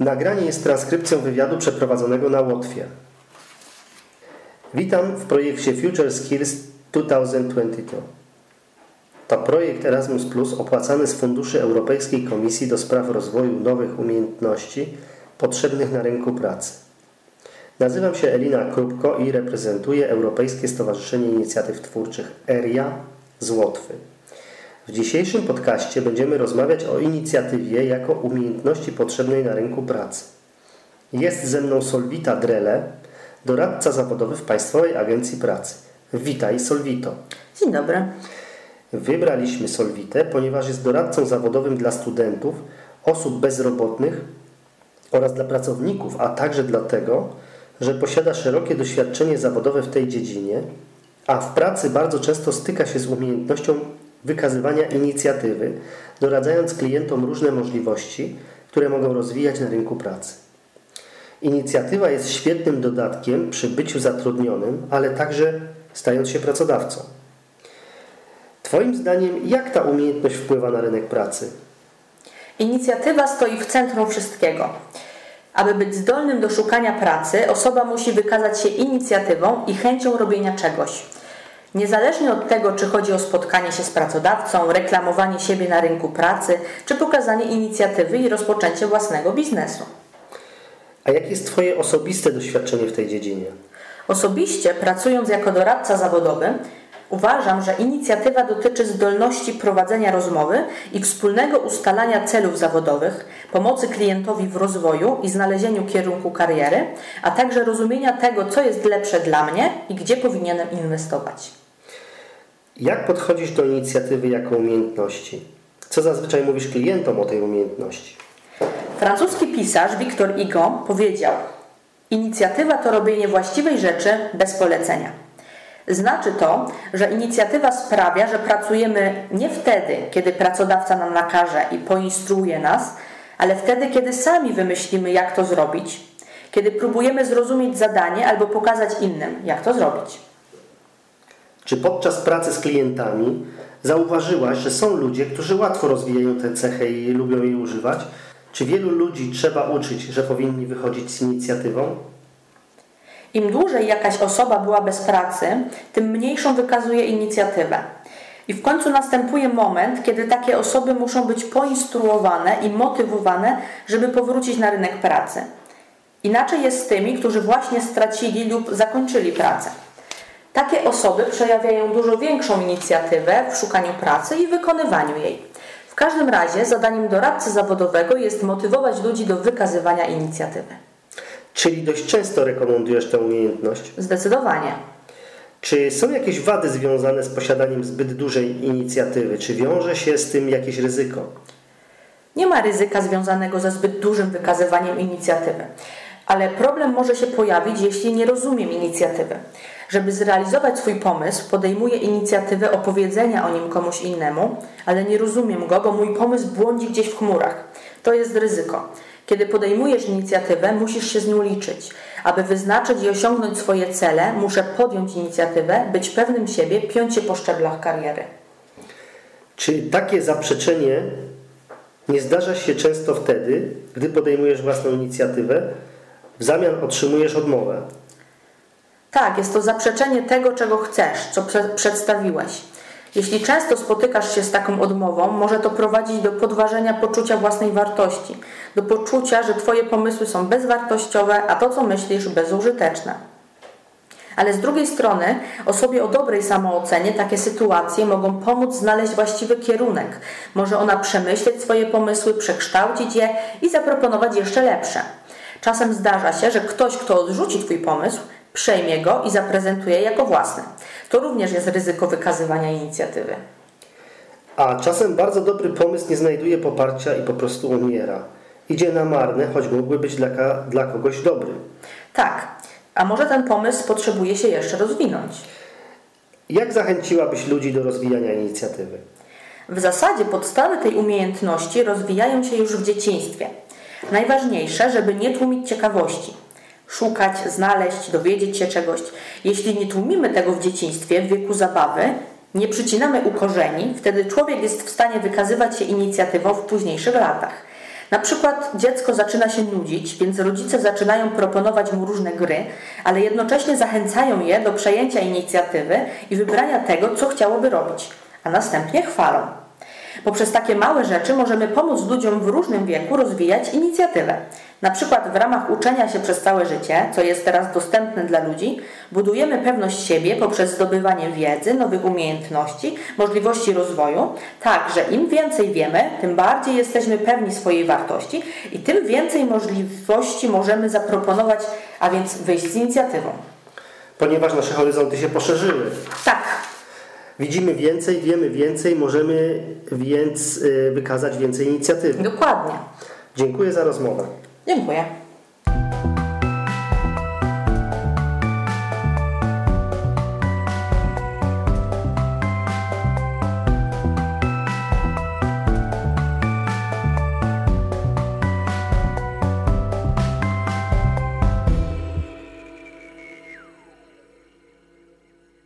Nagranie jest transkrypcją wywiadu przeprowadzonego na Łotwie. Witam w projekcie Future Skills 2022. To projekt Erasmus Plus opłacany z funduszy Europejskiej Komisji do spraw rozwoju nowych umiejętności potrzebnych na rynku pracy. Nazywam się Elina Krupko i reprezentuję Europejskie Stowarzyszenie Inicjatyw Twórczych ERIA z Łotwy. W dzisiejszym podcaście będziemy rozmawiać o inicjatywie jako umiejętności potrzebnej na rynku pracy. Jest ze mną Solvita Drele, doradca zawodowy w Państwowej Agencji Pracy. Witaj, Solvito. Dzień dobry. Wybraliśmy Solvitę, ponieważ jest doradcą zawodowym dla studentów, osób bezrobotnych oraz dla pracowników, a także dlatego, że posiada szerokie doświadczenie zawodowe w tej dziedzinie, a w pracy bardzo często styka się z umiejętnością wykazywania inicjatywy, doradzając klientom różne możliwości, które mogą rozwijać na rynku pracy. Inicjatywa jest świetnym dodatkiem przy byciu zatrudnionym, ale także stając się pracodawcą. Twoim zdaniem, jak ta umiejętność wpływa na rynek pracy? Inicjatywa stoi w centrum wszystkiego. Aby być zdolnym do szukania pracy, osoba musi wykazać się inicjatywą i chęcią robienia czegoś. Niezależnie od tego, czy chodzi o spotkanie się z pracodawcą, reklamowanie siebie na rynku pracy, czy pokazanie inicjatywy i rozpoczęcie własnego biznesu. A jakie jest Twoje osobiste doświadczenie w tej dziedzinie? Osobiście, pracując jako doradca zawodowy, uważam, że inicjatywa dotyczy zdolności prowadzenia rozmowy i wspólnego ustalania celów zawodowych, pomocy klientowi w rozwoju i znalezieniu kierunku kariery, a także rozumienia tego, co jest lepsze dla mnie i gdzie powinienem inwestować. Jak podchodzisz do inicjatywy jako umiejętności? Co zazwyczaj mówisz klientom o tej umiejętności? Francuski pisarz Victor Hugo powiedział: inicjatywa to robienie właściwej rzeczy bez polecenia. Znaczy to, że inicjatywa sprawia, że pracujemy nie wtedy, kiedy pracodawca nam nakaże i poinstruuje nas, ale wtedy, kiedy sami wymyślimy, jak to zrobić, kiedy próbujemy zrozumieć zadanie albo pokazać innym, jak to zrobić. Czy podczas pracy z klientami zauważyłaś, że są ludzie, którzy łatwo rozwijają tę cechę i lubią jej używać? Czy wielu ludzi trzeba uczyć, że powinni wychodzić z inicjatywą? Im dłużej jakaś osoba była bez pracy, tym mniejszą wykazuje inicjatywę. I w końcu następuje moment, kiedy takie osoby muszą być poinstruowane i motywowane, żeby powrócić na rynek pracy. Inaczej jest z tymi, którzy właśnie stracili lub zakończyli pracę. Takie osoby przejawiają dużo większą inicjatywę w szukaniu pracy i wykonywaniu jej. W każdym razie zadaniem doradcy zawodowego jest motywować ludzi do wykazywania inicjatywy. Czyli dość często rekomendujesz tę umiejętność? Zdecydowanie. Czy są jakieś wady związane z posiadaniem zbyt dużej inicjatywy? Czy wiąże się z tym jakieś ryzyko? Nie ma ryzyka związanego ze zbyt dużym wykazywaniem inicjatywy. Ale problem może się pojawić, jeśli nie rozumiem inicjatywy. Żeby zrealizować swój pomysł, podejmuję inicjatywę opowiedzenia o nim komuś innemu, ale nie rozumiem go, bo mój pomysł błądzi gdzieś w chmurach. To jest ryzyko. Kiedy podejmujesz inicjatywę, musisz się z nią liczyć. Aby wyznaczyć i osiągnąć swoje cele, muszę podjąć inicjatywę, być pewnym siebie, piąć się po szczeblach kariery. Czy takie zaprzeczenie nie zdarza się często wtedy, gdy podejmujesz własną inicjatywę, w zamian otrzymujesz odmowę? Tak, jest to zaprzeczenie tego, czego chcesz, co przedstawiłeś. Jeśli często spotykasz się z taką odmową, może to prowadzić do podważenia poczucia własnej wartości, do poczucia, że Twoje pomysły są bezwartościowe, a to, co myślisz, bezużyteczne. Ale z drugiej strony, osobie o dobrej samoocenie takie sytuacje mogą pomóc znaleźć właściwy kierunek. Może ona przemyśleć swoje pomysły, przekształcić je i zaproponować jeszcze lepsze. Czasem zdarza się, że ktoś, kto odrzuci Twój pomysł, przejmie go i zaprezentuje jako własny. To również jest ryzyko wykazywania inicjatywy. A czasem bardzo dobry pomysł nie znajduje poparcia i po prostu umiera. Idzie na marne, choć mógłby być dla kogoś dobry. Tak, a może ten pomysł potrzebuje się jeszcze rozwinąć. Jak zachęciłabyś ludzi do rozwijania inicjatywy? W zasadzie podstawy tej umiejętności rozwijają się już w dzieciństwie. Najważniejsze, żeby nie tłumić ciekawości. Szukać, znaleźć, dowiedzieć się czegoś. Jeśli nie tłumimy tego w dzieciństwie, w wieku zabawy, nie przycinamy u korzeni, wtedy człowiek jest w stanie wykazywać się inicjatywą w późniejszych latach. Na przykład dziecko zaczyna się nudzić, więc rodzice zaczynają proponować mu różne gry, ale jednocześnie zachęcają je do przejęcia inicjatywy i wybrania tego, co chciałoby robić, a następnie chwalą. Poprzez takie małe rzeczy możemy pomóc ludziom w różnym wieku rozwijać inicjatywę. Na przykład w ramach uczenia się przez całe życie, co jest teraz dostępne dla ludzi, budujemy pewność siebie poprzez zdobywanie wiedzy, nowych umiejętności, możliwości rozwoju, tak, że im więcej wiemy, tym bardziej jesteśmy pewni swojej wartości i tym więcej możliwości możemy zaproponować, a więc wyjść z inicjatywą. Ponieważ nasze horyzonty się poszerzyły. Tak. Widzimy więcej, wiemy więcej, możemy więc wykazać więcej inicjatywy. Dokładnie. Dziękuję za rozmowę. Dziękuję.